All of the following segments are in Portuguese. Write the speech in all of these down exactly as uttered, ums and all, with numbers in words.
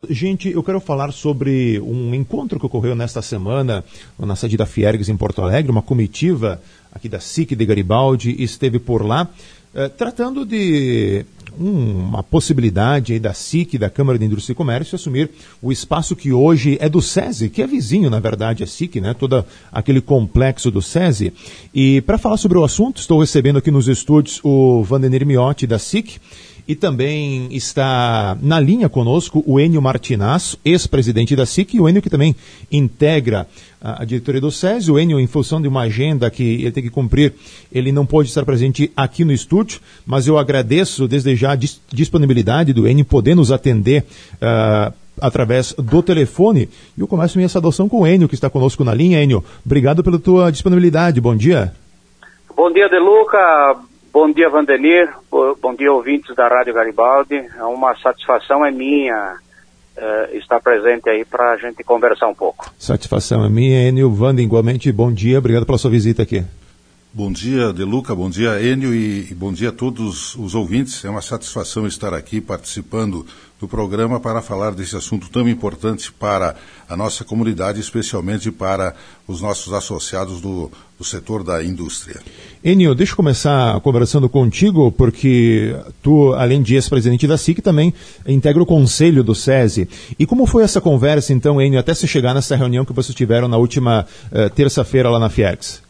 Gente, eu quero falar sobre um encontro que ocorreu nesta semana na sede da Fiergs em Porto Alegre, uma comitiva aqui da S I C de Garibaldi esteve por lá, eh, tratando de um, uma possibilidade aí da S I C, da Câmara de Indústria e Comércio, assumir o espaço que hoje é do SESI, que é vizinho, na verdade, a S I C, né? Todo aquele complexo do SESI. E para falar sobre o assunto, estou recebendo aqui nos estúdios o Vandenir Miotti, da S I C, e também está na linha conosco o Enio Martinaz, ex-presidente da S I C, e o Enio que também integra a, a diretoria do SESI. O Enio, em função de uma agenda que ele tem que cumprir, ele não pode estar presente aqui no estúdio, mas eu agradeço desde já a dis- disponibilidade do Enio poder nos atender uh, através do telefone. E eu começo minha saudação com o Enio, que está conosco na linha. Enio, obrigado pela tua disponibilidade. Bom dia. Bom dia, De Luca. Bom dia, Vandenir. Bom dia, ouvintes da Rádio Garibaldi. É uma satisfação é minha uh, estar presente aí para a gente conversar um pouco. Satisfação é minha, Enio. Vanda, igualmente, bom dia. Obrigado pela sua visita aqui. Bom dia, De Luca. Bom dia, Enio. E, e bom dia a todos os ouvintes. É uma satisfação estar aqui participando do programa para falar desse assunto tão importante para a nossa comunidade, especialmente para os nossos associados do, do setor da indústria. Enio, deixa eu começar conversando contigo, porque tu, além de ex-presidente da S I C, também integra o conselho do SESI. E como foi essa conversa, então, Enio, até se chegar nessa reunião que vocês tiveram na última uh, terça-feira lá na Fiergs?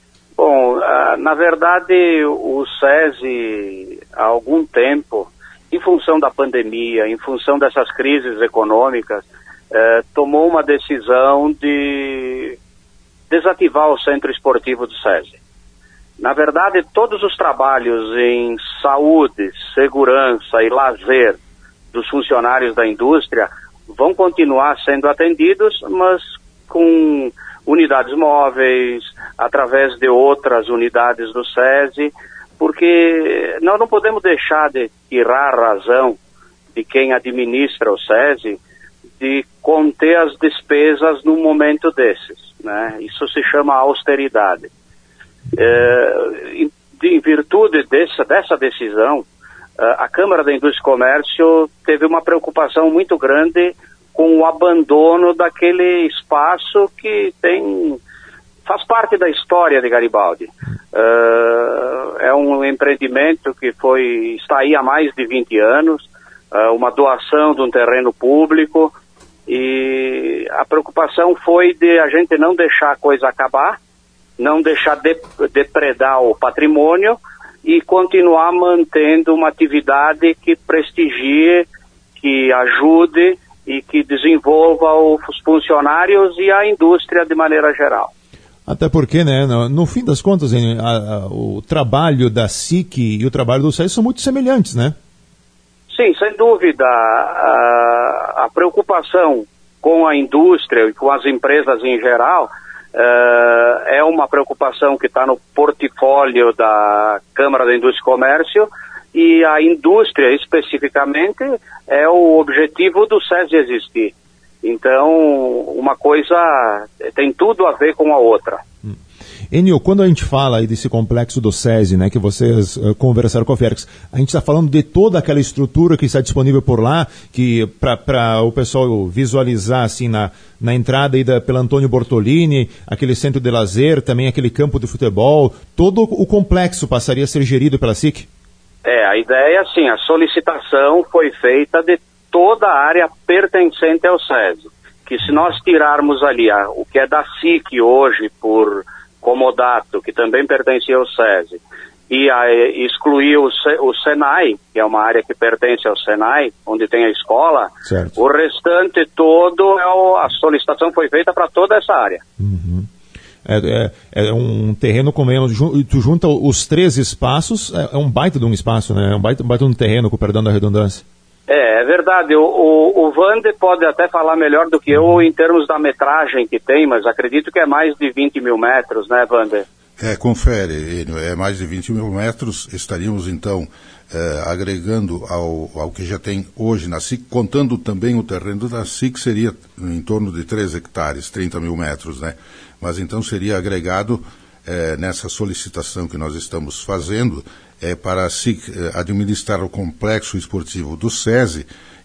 Bom, uh, na verdade, o SESI, há algum tempo, em função da pandemia, em função dessas crises econômicas, eh, tomou uma decisão de desativar o centro esportivo do SESI. Na verdade, todos os trabalhos em saúde, segurança e lazer dos funcionários da indústria vão continuar sendo atendidos, mas com unidades móveis, através de outras unidades do SESI, porque nós não podemos deixar de tirar a razão de quem administra o SESI de conter as despesas num momento desses, né? Isso se chama austeridade. É, em, em virtude dessa, dessa decisão, a Câmara da Indústria e Comércio teve uma preocupação muito grande com o abandono daquele espaço que tem... faz parte da história de Garibaldi. Uh, é um empreendimento que foi, está aí há mais de vinte anos, uh, uma doação de um terreno público, e a preocupação foi de a gente não deixar a coisa acabar, não deixar de, depredar o patrimônio e continuar mantendo uma atividade que prestigie, que ajude e que desenvolva os funcionários e a indústria de maneira geral. Até porque, né, no, no fim das contas, hein, a, a, o trabalho da S I C e o trabalho do SESI são muito semelhantes, né? Sim, sem dúvida. A, a preocupação com a indústria e com as empresas em geral uh, é uma preocupação que está no portfólio da Câmara da Indústria e Comércio, e a indústria, especificamente, é o objetivo do SESI existir. Então, uma coisa tem tudo a ver com a outra. Hum. Enio, quando a gente fala aí desse complexo do SESI, né, que vocês uh, conversaram com a Fiergs, a gente está falando de toda aquela estrutura que está disponível por lá, que para o pessoal visualizar assim na, na entrada aí da, pela Antônio Bortolini, aquele centro de lazer, também aquele campo de futebol, todo o complexo passaria a ser gerido pela S I C? É, a ideia é assim, a solicitação foi feita de toda a área pertencente ao SESI, que se nós tirarmos ali a, o que é da S I C hoje por comodato, que também pertencia ao SESI, e a, excluir o, o Senai, que é uma área que pertence ao Senai, onde tem a escola, certo. O restante todo, é o, a solicitação foi feita para toda essa área. Uhum. É, é, é um terreno com menos, tu junta os três espaços, é, é um baita de um espaço, né? É um baita, um baita de um terreno, com perdão da redundância. É, é verdade. O, o, o Vander pode até falar melhor do que eu em termos da metragem que tem, mas acredito que é mais de vinte mil metros, né, Vander? É, confere, é mais de vinte mil metros. Estaríamos, então, é, agregando ao, ao que já tem hoje na S I C, contando também o terreno da S I C, seria em torno de três hectares, trinta mil metros, né? Mas então seria agregado é, nessa solicitação que nós estamos fazendo, é, para a S I C é, administrar o complexo esportivo do SESI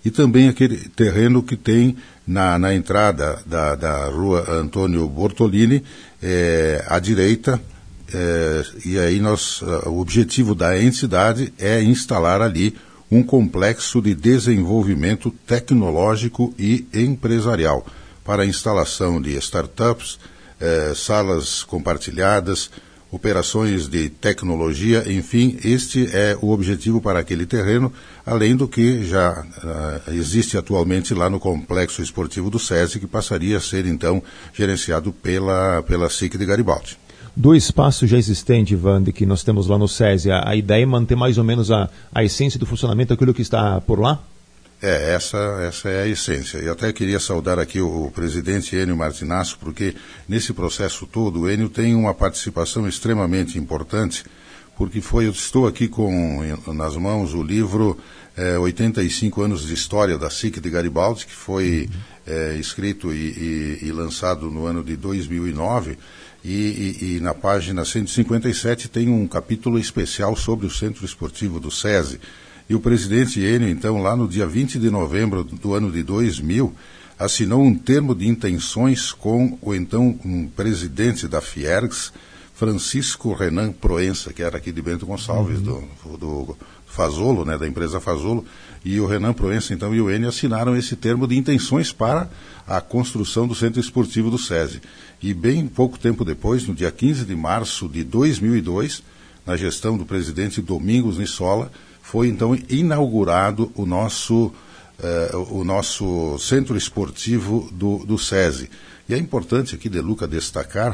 e também aquele terreno que tem na, na entrada da, da rua Antônio Bortolini, é, à direita, é, e aí nós, o objetivo da entidade é instalar ali um complexo de desenvolvimento tecnológico e empresarial para a instalação de startups, eh, salas compartilhadas, operações de tecnologia, enfim, este é o objetivo para aquele terreno, além do que já uh, existe atualmente lá no Complexo Esportivo do SESI, que passaria a ser, então, gerenciado pela, pela S I C de Garibaldi. Do espaço já existente, Vande, que nós temos lá no SESI, a, a ideia é manter mais ou menos a, a essência do funcionamento daquilo que está por lá? É, essa, essa é a essência. Eu até queria saudar aqui o, o presidente Enio Martinazzo, porque nesse processo todo o Enio tem uma participação extremamente importante, porque foi, eu estou aqui com nas mãos o livro é, oitenta e cinco anos de história da S I C de Garibaldi, que foi é, escrito e, e, e lançado no ano de dois mil e nove, e, e, e na página cento e cinquenta e sete tem um capítulo especial sobre o Centro Esportivo do SESI. E o presidente Enio, então, lá no dia vinte de novembro do ano de dois mil, assinou um termo de intenções com o então um presidente da Fiergs, Francisco Renan Proença, que era aqui de Bento Gonçalves, uhum. do, do Fazolo, né, da empresa Fazolo, e o Renan Proença, então, e o Enio assinaram esse termo de intenções para a construção do Centro Esportivo do SESI. E bem pouco tempo depois, no dia quinze de março de dois mil e dois, na gestão do presidente Domingos Nissola, foi então inaugurado o nosso, eh, o nosso centro esportivo do, do SESI. E é importante aqui, De Luca, destacar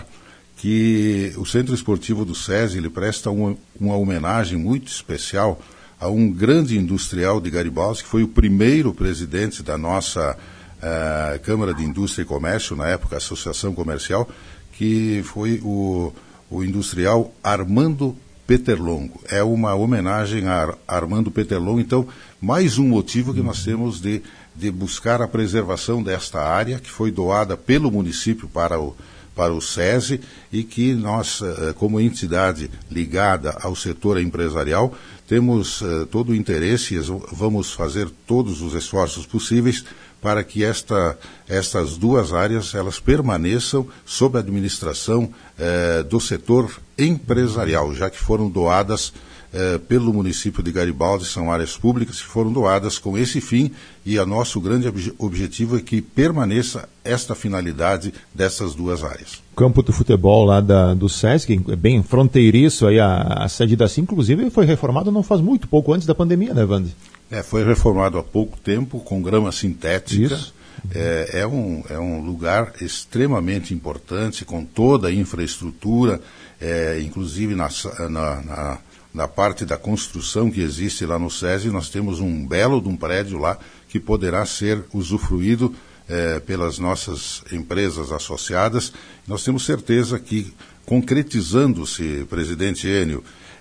que o centro esportivo do SESI ele presta uma, uma homenagem muito especial a um grande industrial de Garibaldi, que foi o primeiro presidente da nossa eh, Câmara de Indústria e Comércio, na época Associação Comercial, que foi o, o industrial Armando Peterlongo. É uma homenagem a Armando Peterlongo, então, mais um motivo que nós temos de, de buscar a preservação desta área, que foi doada pelo município para o, para o SESI, e que nós, como entidade ligada ao setor empresarial, temos uh, todo o interesse e vamos fazer todos os esforços possíveis para que esta, estas duas áreas elas permaneçam sob a administração eh, do setor empresarial, já que foram doadas eh, pelo município de Garibaldi, são áreas públicas que foram doadas com esse fim, e o nosso grande obje- objetivo é que permaneça esta finalidade dessas duas áreas. O campo do futebol lá da, do SESC, é bem fronteiriço, aí a, a sede da S I C, inclusive, foi reformada não faz muito pouco antes da pandemia, né, Vande? É, foi reformado há pouco tempo, com grama sintética. Isso. É, é, um, é um lugar extremamente importante, com toda a infraestrutura, é, inclusive na, na, na, na parte da construção que existe lá no SESI, nós temos um belo de um prédio lá que poderá ser usufruído é, pelas nossas empresas associadas. Nós temos certeza que, concretizando-se, presidente Enio,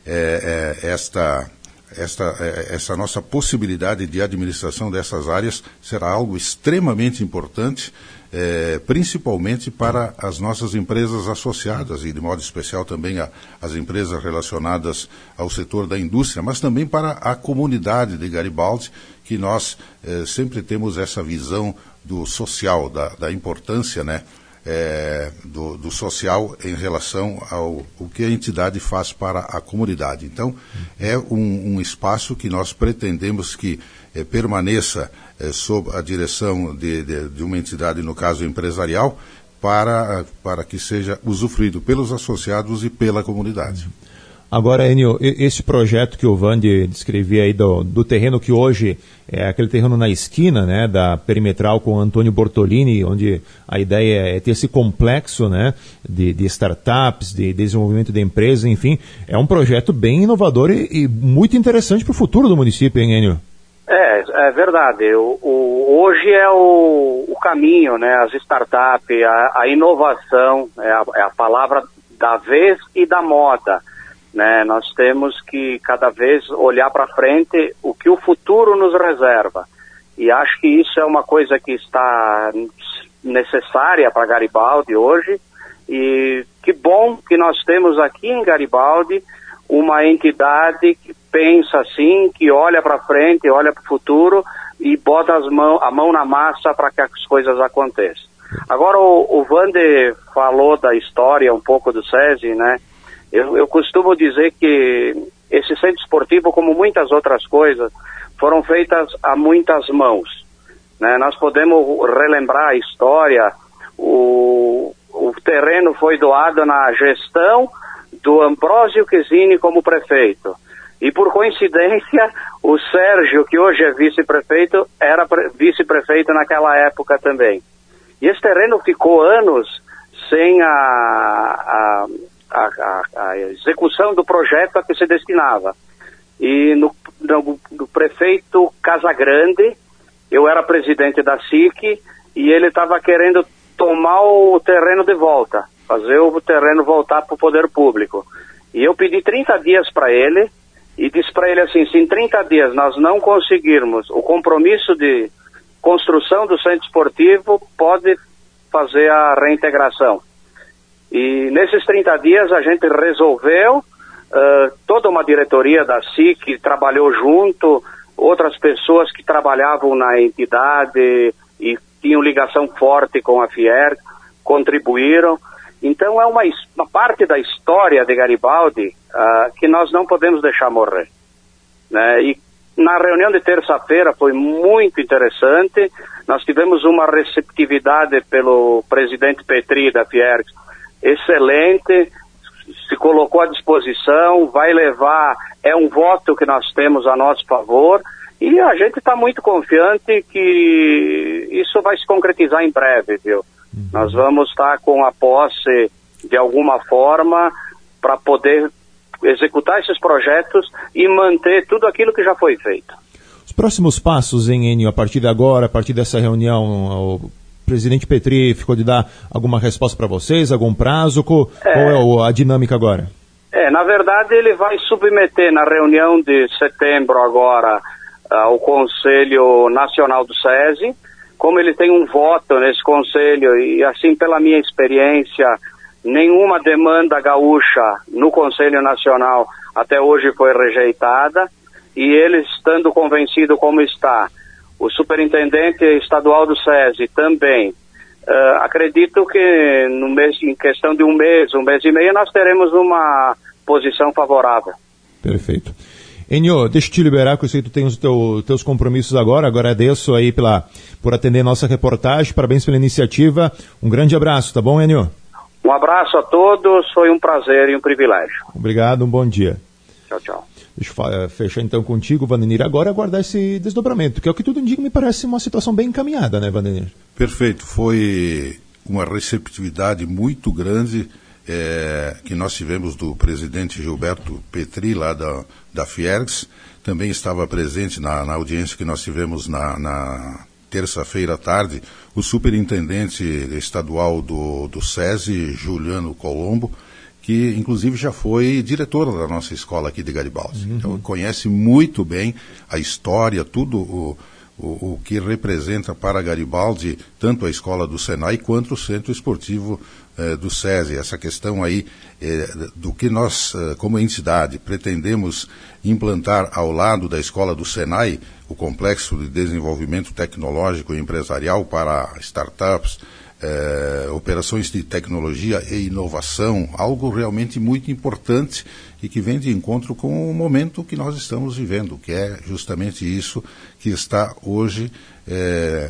é, é, esta... Esta, essa nossa possibilidade de administração dessas áreas será algo extremamente importante, eh, principalmente para as nossas empresas associadas e, de modo especial, também a, as empresas relacionadas ao setor da indústria, mas também para a comunidade de Garibaldi, que nós eh, sempre temos essa visão do social, da, da importância, né, É, do, do social em relação ao o que a entidade faz para a comunidade. Então, é um, um espaço que nós pretendemos que eh, permaneça eh, sob a direção de, de, de uma entidade, no caso empresarial, para, para que seja usufruído pelos associados e pela comunidade. Agora, Enio, esse projeto que o Vande descrevia aí do, do terreno que hoje é aquele terreno na esquina, né, da Perimetral com Antônio Bortolini, onde a ideia é ter esse complexo, né, de, de startups, de desenvolvimento de empresas, enfim, é um projeto bem inovador e, e muito interessante para o futuro do município, hein, Enio? É, é verdade. O, o, hoje é o, o caminho, né, as startups, a, a inovação, é a, é a palavra da vez e da moda. Né, nós temos que cada vez olhar para frente o que o futuro nos reserva. E acho que isso é uma coisa que está necessária para Garibaldi hoje. E que bom que nós temos aqui em Garibaldi uma entidade que pensa assim, que olha para frente, olha para o futuro, e bota as mão, a mão na massa para que as coisas aconteçam. Agora, o, o Wander falou da história um pouco do SESI, né? Eu, eu costumo dizer que esse centro esportivo, como muitas outras coisas, foram feitas a muitas mãos, né? Nós podemos relembrar a história. O, o terreno foi doado na gestão do Ambrósio Chesini como prefeito. E por coincidência, o Sérgio, que hoje é vice-prefeito, era pre- vice-prefeito naquela época também. E esse terreno ficou anos sem a, a, a, a, a execução do projeto a que se destinava. E no, no, no prefeito Casagrande, eu era presidente da S I C e ele estava querendo tomar o terreno de volta, fazer o terreno voltar para o poder público. E eu pedi trinta dias para ele e disse para ele assim, se em trinta dias nós não conseguirmos o compromisso de construção do centro esportivo, pode fazer a reintegração. E nesses trinta dias a gente resolveu, uh, toda uma diretoria da S I C trabalhou junto, outras pessoas que trabalhavam na entidade e tinham ligação forte com a Fiergs, contribuíram. Então é uma, uma parte da história de Garibaldi uh, que nós não podemos deixar morrer, né? E na reunião de terça-feira foi muito interessante. Nós tivemos uma receptividade pelo presidente Petri da Fiergs excelente, se colocou à disposição, vai levar, é um voto que nós temos a nosso favor e a gente está muito confiante que isso vai se concretizar em breve, viu? Uhum. Nós vamos estar com a posse de alguma forma para poder executar esses projetos e manter tudo aquilo que já foi feito. Os próximos passos, hein, Enio, a partir de agora, a partir dessa reunião, o presidente Petri ficou de dar alguma resposta para vocês, algum prazo? Qual é, qual é a dinâmica agora? É, na verdade ele vai submeter na reunião de setembro agora uh, o Conselho Nacional do SESI. Como ele tem um voto nesse conselho e assim pela minha experiência, nenhuma demanda gaúcha no Conselho Nacional até hoje foi rejeitada e ele estando convencido como está, o superintendente estadual do SESI também, uh, acredito que no mês, em questão de um mês, um mês e meio, nós teremos uma posição favorável. Perfeito. Enio, deixa eu te liberar, que eu sei que tu tem os teu, teus compromissos agora, agradeço aí pela, por atender nossa reportagem, parabéns pela iniciativa, um grande abraço, tá bom, Enio? Um abraço a todos, foi um prazer e um privilégio. Obrigado, um bom dia. Tchau, tchau. Deixa eu fechar então contigo, Vandenir, agora aguardar esse desdobramento, que é o que tudo indica, me parece uma situação bem encaminhada, né, Vandenir? Perfeito, foi uma receptividade muito grande é, que nós tivemos do presidente Gilberto Petri, lá da, da Fiergs, também estava presente na, na audiência que nós tivemos na, na terça-feira à tarde, o superintendente estadual do, do SESI, Juliano Colombo, que inclusive já foi diretor da nossa escola aqui de Garibaldi. Uhum. Então conhece muito bem a história, tudo o, o, o que representa para Garibaldi, tanto a escola do Senai quanto o centro esportivo eh, do SESI. Essa questão aí eh, do que nós, eh, como entidade, pretendemos implantar ao lado da escola do Senai, o Complexo de Desenvolvimento Tecnológico e Empresarial para startups, É, operações de tecnologia e inovação, algo realmente muito importante e que vem de encontro com o momento que nós estamos vivendo, que é justamente isso que está hoje é,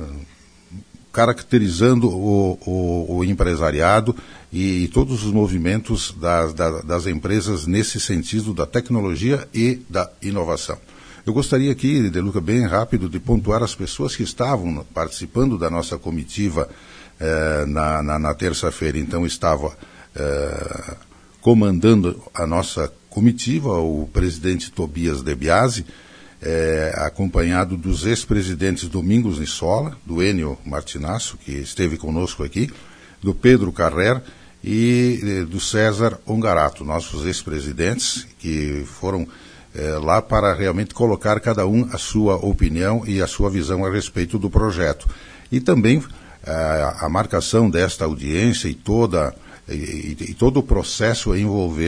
caracterizando o, o, o empresariado e, e todos os movimentos das, das, das empresas nesse sentido da tecnologia e da inovação. Eu gostaria aqui, De Luca, bem rápido, de pontuar as pessoas que estavam participando da nossa comitiva eh, na, na, na terça-feira. Então, estava eh, comandando a nossa comitiva o presidente Tobias De Biasi, eh, acompanhado dos ex-presidentes Domingos Nissola, do Enio Martinasso, que esteve conosco aqui, do Pedro Carrer e eh, do César Ongarato, nossos ex-presidentes, que foram É, lá para realmente colocar cada um a sua opinião e a sua visão a respeito do projeto. E também a, a marcação desta audiência e, toda, e, e todo o processo envolveu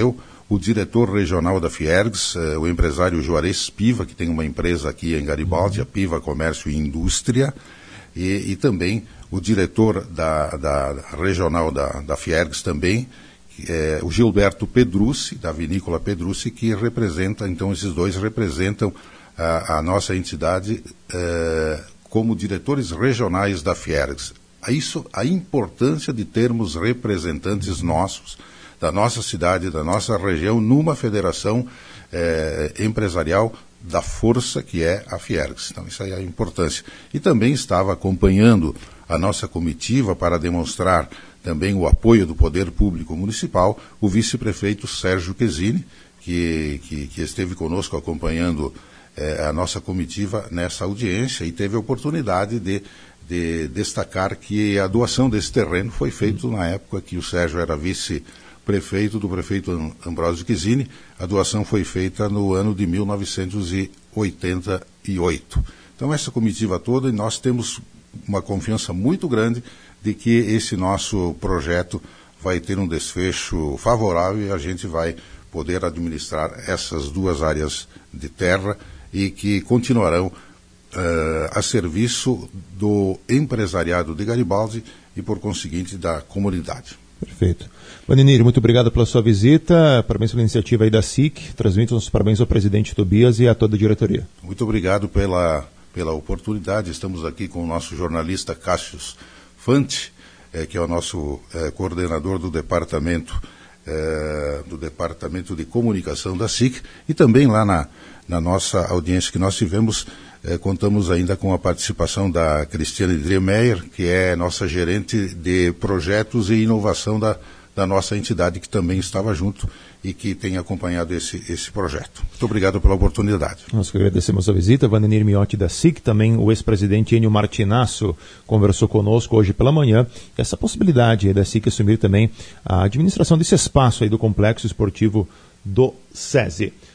o diretor regional da Fiergs, uh, o empresário Juarez Piva, que tem uma empresa aqui em Garibaldi, a Piva Comércio e Indústria, e, e também o diretor da, da regional da, da Fiergs também, é, o Gilberto Pedrucci, da Vinícola Pedrucci, que representa, então esses dois representam a, a nossa entidade uh, como diretores regionais da Fiergs. Isso, a importância de termos representantes nossos, da nossa cidade, da nossa região, numa federação eh, empresarial da força que é a Fiergs. Então, isso aí é a importância. E também estava acompanhando a nossa comitiva para demonstrar também o apoio do Poder Público Municipal, o vice-prefeito Sérgio Quesini, que, que, que esteve conosco acompanhando eh, a nossa comitiva nessa audiência e teve a oportunidade de, de destacar que a doação desse terreno foi feita na época que o Sérgio era vice prefeito do prefeito Ambrósio Quesini. A doação foi feita no ano de mil novecentos e oitenta e oito. Então, essa comitiva toda, e nós temos uma confiança muito grande de que esse nosso projeto vai ter um desfecho favorável e a gente vai poder administrar essas duas áreas de terra e que continuarão uh, a serviço do empresariado de Garibaldi e, por conseguinte, da comunidade. Perfeito. Vandenir, muito obrigado pela sua visita, parabéns pela iniciativa aí da S I C, transmito os parabéns ao presidente Tobias e a toda a diretoria. Muito obrigado pela, pela oportunidade, estamos aqui com o nosso jornalista Cássius Fante, eh, que é o nosso eh, coordenador do departamento, eh, do departamento de comunicação da S I C, e também lá na, na nossa audiência que nós tivemos, Eh, contamos ainda com a participação da Cristiane Driemeyer, que é nossa gerente de projetos e inovação da, da nossa entidade, que também estava junto e que tem acompanhado esse, esse projeto. Muito obrigado pela oportunidade. Nós que agradecemos a visita. Vandenir Miotti da S I C, também o ex-presidente Enio Martinasso conversou conosco hoje pela manhã. Essa possibilidade da S I C assumir também a administração desse espaço aí do Complexo Esportivo do SESI.